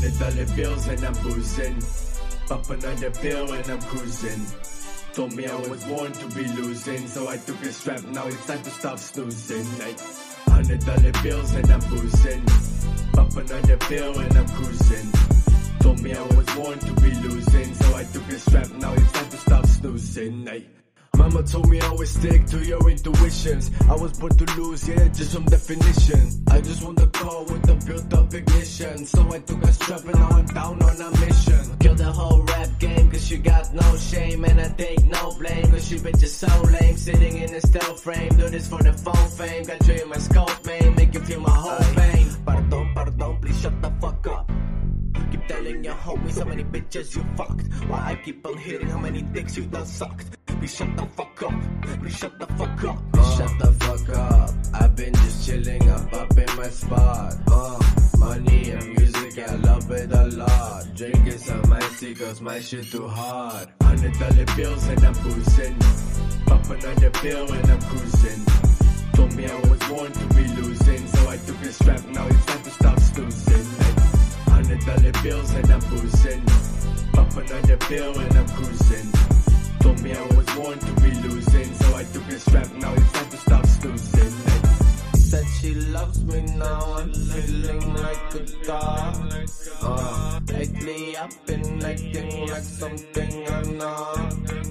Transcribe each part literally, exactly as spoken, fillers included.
Hundred dollar bills and I'm boozing. Pop another pill and I'm cruising. Told me I was born to be losing, so I took a strap, now it's time to stop snoozing. Like, hundred dollar bills and I'm boozing. Pop another pill and I'm cruising. Told me I was born to be losing, so I took a strap, now it's time to stop snoozing. Like, mama told me always stick to your intuitions. I was born to lose, yeah, just from definition. I just want a car with a built-up ignition, so I took a strap and now I'm down on a mission. Kill the whole rap game, cause you got no shame, and I take no blame, cause you bitch is so lame. Sitting in a steel frame, do this for the phone fame. Got you in my scope, man, make you feel my whole pain. Pardon, pardon, please shut the fuck up. Keep telling your homies how many bitches you fucked, while I keep on hitting how many dicks you done sucked. Please shut the fuck up, please shut the fuck up, uh, shut the fuck up. I've been just chilling up up in my spot. Uh, money and music, I love it a lot. Drinking some icy cause my shit too hard. Hundred dollar bills and I'm boozing. Pop another pill and I'm cruising. Told me I was born to be losing, so I took a strap, now it's time to stop snoozing. Hundred dollar bills and I'm boozing. Pop another pill and I'm cruising. Told me I was born to be losing, so I took a strap, now it's time to stop snoozing. Said she loves me, now I'm feeling like a dog. Uh, lately I've been acting like something I'm not.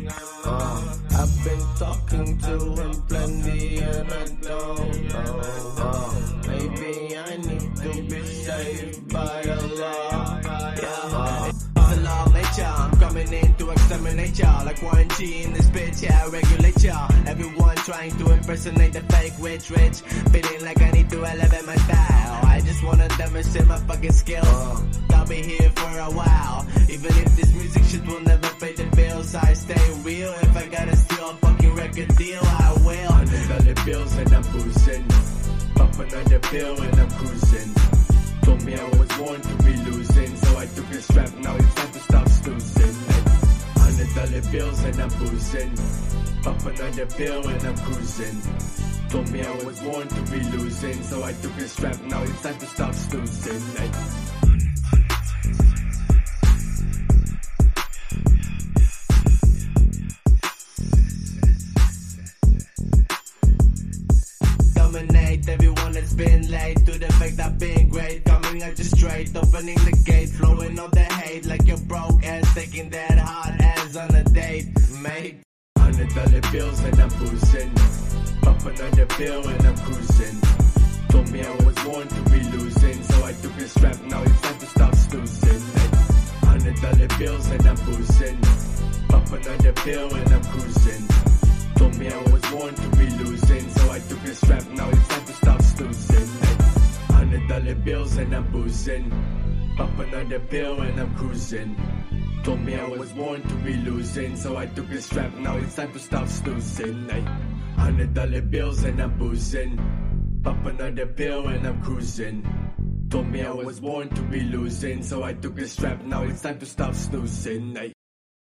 Uh, I've been talking to him plenty and I don't know. Uh, maybe I need to be saved by the law. Yeah. It's a law of nature, I'm coming in to exterminate y'all. Like quarantine, this bitch, yeah, I regulate y'all. Everyone trying to impersonate the fake rich rich. Feeling like I need to elevate my style. I just wanna demonstrate my fucking skills. I'll be here for a while. Even if this music shit will never pay the bills, I stay real. If I gotta steal a fucking record deal, I will. Hundred dollar bills and I'm boozing. Pop another pill and I'm cruising. Told me I was born to be losing, so I took a strap, now it's time to stop snoozing. Hundred dollar bills and I'm boozing. Pop another pill and I'm cruising. Told me I was born to be losing, so I took a strap, now it's time to stop snoozing. Like, dominate everyone that's been late, to the fact I've been great. Coming at you straight, opening the gate, flowing all the hate like your broke ass, taking that hard ass on a date, mate. Hundred dollar bills and I'm boozing. Pop another pill and I'm cruising. Told me I was born to be losing, so I took a strap, now it's time to stop snoozing. Hundred dollar bills and I'm boozing. Pop another pill and I'm cruising. Told me I was born to be losing, so I took a strap, now it's time to stop snoozing. Hundred dollar bills and I'm boozing. Pop another pill and I'm cruising. Told me I was born to be losing, so I took a strap, now it's time to stop snoozing. Hundred dollar bills and I'm boozing. Pop another pill and I'm cruising. Told me I was born to be losing, so I took a strap, now it's time to stop snoozing.